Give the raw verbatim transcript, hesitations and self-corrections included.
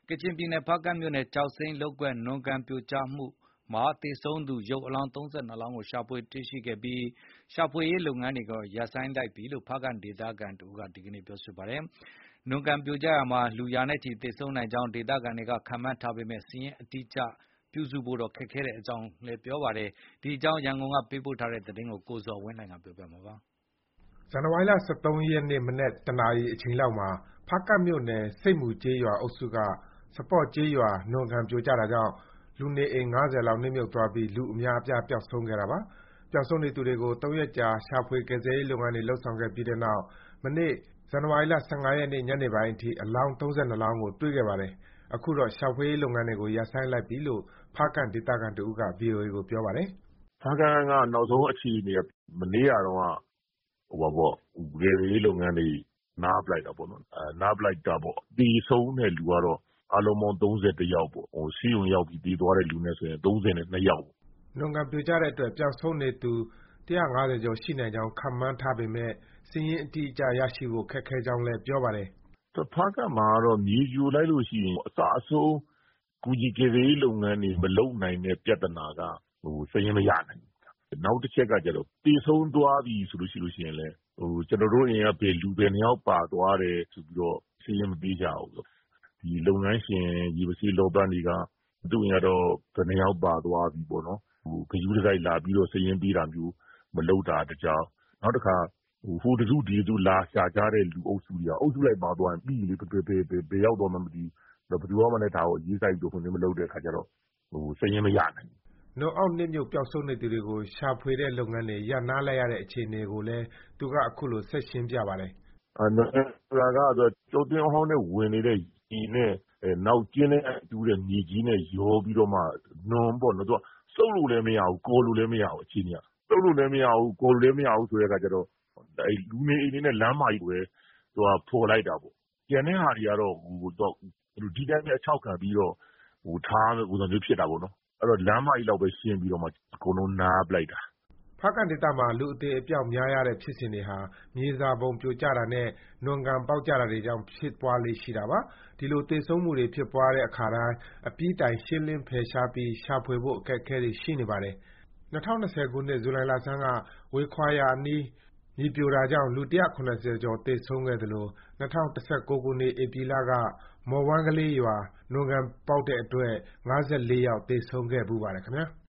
ကချင်ပြည်နယ်ဖားကန့်မြို့နယ်ကျောက်စိမ်းလုပ်ကွက်နွံကန်ပြိုကျမှုမှာသေဆုံးသူရုပ်အလောင်း ၃၂ လောင်းကိုရှာဖွေတွေ့ရှိခဲ့ပြီးရှာဖွေရေးလုပ်ငန်းတွေကိုရပ်ဆိုင်းလိုက်ပြီလို့ဖားကန့်ဒေသခံတဦးကဒီကနေ့ပြောပါတယ်။နွံကန်ပြိုကျရာမှာလူရာနဲ့ချီသေဆုံးနိုင်ကြောင်းဒေသခံတွေကခန့်မှန်းထားပေမဲ့စာရင်းအတိအကျပြုစုဖို့ခက်ခဲတဲ့အကြောင်းလည်းပြောပါတယ်။ဒီအကြောင်းရန်ကုန်ကပေးပို့တဲ့သတင်းကိုကိုဇော်ဝင်းလှိုင်ကပြောပြပါမယ်။ဇန်နဝါရီလ ၁၃ ရက်နေ့မနက်တနာရီအချိန်လောက်မှာဖားကန့်မြို့နယ်ဆိပ်မူကျေးရွာအုပ်စုကစပေါ့ကျေးရွာနွံကန်ပြိုကျတာကြောင့်လူနေအိမ် ၅၀ လောက်နစ်မြုပ်သွားပြီးလူအများအပြားပျောက်ဆုံးခဲ့တာပါ။ပျောက်ဆုံးနေသူတွေကိုသုံးရက်ကြာရှာဖွေကယ်ဆယ်ရေးလုပ်ငန်းတွေလုပ်ဆောင်ခဲ့ပြီးတဲ့နောက်မနေ့ဇန်နဝါရီလ ၁၅ ရက်နေ့ညနေပိုင်းအထိအလောင်း ၃၂ လောင်းကိုတွေ့ခဲ့ပါတယ်။အခုတော့ရှာဖွေရေးလုပ်ငန်းတွေကိုရပ်ဆိုင်းလိုက်ပြီလို့ဖားကန့်ဒေသခံတဦးက ဗွီအိုအေကိုပြောပါတယ်။“ဖားကန့်ကနောက်ဆုံးအခြေအနေကမနေ့ကတုန်းကကယ်ဆယ်ရေးလုပ်ငန်းတွေနားပစ်လိုက်တာပေါ့နော်။နားပစ်လိုက်တာပေါ့။သေဆုံးတဲ့လူကတော့အားလုံးပေါင်း၃၁ယောက်ပေါ့။ဆေးရုံရောက်ပြီးသေသွားတဲ့လူနဲ့ဆိုရင်၃၂ယောက်ပေါ့။ ”နွံကန်ပြိုကျတဲ့အတွက်ပျောက်ဆုံးနေသူ၁၅၀ကျော်ရှိနိုင်ကြောင်းခန့်မှန်းထားပေမဲ့စာရင်းအတိအကျရရှိဖို့ခက်ခဲကြောင်းလည်းပြောပါတယ်။“ဖားကန့်မှာကတော့မြေပြိုလိုက်လို့ရှိရင်အစအဆုံးကူညီကယ်ဆယ်ရေးလုပ်ငန်းတွေမလုပ်နိုင်တဲ့ပြဿနာကစာရင်းမရနိုင်ဘူး။နောက်တချက်ကကျတော့သေဆုံးသွားပြီဆိုရင်လည်းကျနော်တို့အိမ်ကလူဘယ်နှစ်ယောက်ပါသွားတယ်ဆိုပြီးတော့စာရင်းမပေးကြဘူး။ဒီလုပ်ငန်းရှင်ရေမဆေးလောပန်းတွေကသူ့အိမ်ကတော့ဘယ်နှစ်ယောက်ပါသွားပြီပေါ့နော်။ဂရုတစိုက်လာပြီးတော့စာရင်းပေးတာမျိုးမလုပ်တာတကြောင်း။နောက်တခါဟိုတစုဒီတစုလာရှာကြတဲ့လူအုပ်စုတွေကအုပ်စုလိုက်ပါသွားရင်ပြီးပြီလေဘယ်ရောက်သွားမှန်းမသိဘူး။ဘယ်သူမှလည်းဒါကိုအရေးစိုက်ပြီးတော့မလုပ်တဲ့အခါကျတော့စာရင်းမရနိုင်ဘူး။”နွံအောက်နစ်မြုပ်ပျောက်ဆုံးနေသူတွေကိုရှာဖွေတဲ့လုပ်ငန်းတွေရပ်နားလိုက်ရတဲ့အခြေအနေကိုလည်းသူကအခုလိုဆက်ရှင်းပြပါတယ်။“နွံကန်ပြိုတာကကျောက်တွင်းအဟောင်းထဲဝင်နေတဲ့ရေနဲ့နောက်ကျင်းထဲကတူးတဲ့မြေကြီးနဲ့ရောပြီးတော့မှနွံပေါ့နော်။သူကစုပ်လို့လည်းမရဘူးကော်လို့လည်းမရဘူးအခြေအနေက။စုပ်လို့လည်းမရဘူးကော်လို့လည်းမရဘူးဆိုတဲ့အခါကျတော့လူနေအိမ်တွေနဲ့လမ်းမကြီးကိုပဲသူကဖော်လိုက်တာပေါ့။ကျန်တဲ့ဟာတွေကတော့ဒီတိုင်းပဲအခြောက်ခံပြီးတော့ထားမယ့်ပုံစံမျိုးဖြစ်တာပေါ့နော်။အဲတော့လမ်းမကြီးလောက်ပဲရှင်းပြီးတော့မှအကုန်လုံးနားပစ်လိုက်တာ။ ”ဖားကန့်ဒေသမှာလူအသေအပျောက်များရတဲ့ဖြစ်စဉ်တွေဟာမြေစာပုံပြိုကျတာနဲ့နွံကန်ပေါက်ကျတာတွေကြောင့်ဖြစ်ပွားလေ့ရှိတာပါ။ဒီလိုသေဆုံးမှုတွေဖြစ်ပွားတဲ့အခါတိုင်းအပြီးတိုင်ရှင်းလင်းဖယ်ရှားပြီးရှာဖွေဖို့အခက်အခဲတွေရှိနေပါတယ်။၂၀၂၀ခုနှစ်ဇူလိုင်လဆန်းကဝေခါရွာအနီးမြေပြိုတာကြောင့်လူ၁၇၀ကျော်သေဆုံးခဲ့သလို၂၀၁၉ခုနှစ်ဧပြီလကမော်ဝမ်းကလေးရွာနွံကန်ပေါက်တဲ့အတွက်၅၄ယောက်သေဆုံးခဲ့ဖူးပါတယ်ခင်ဗျာ။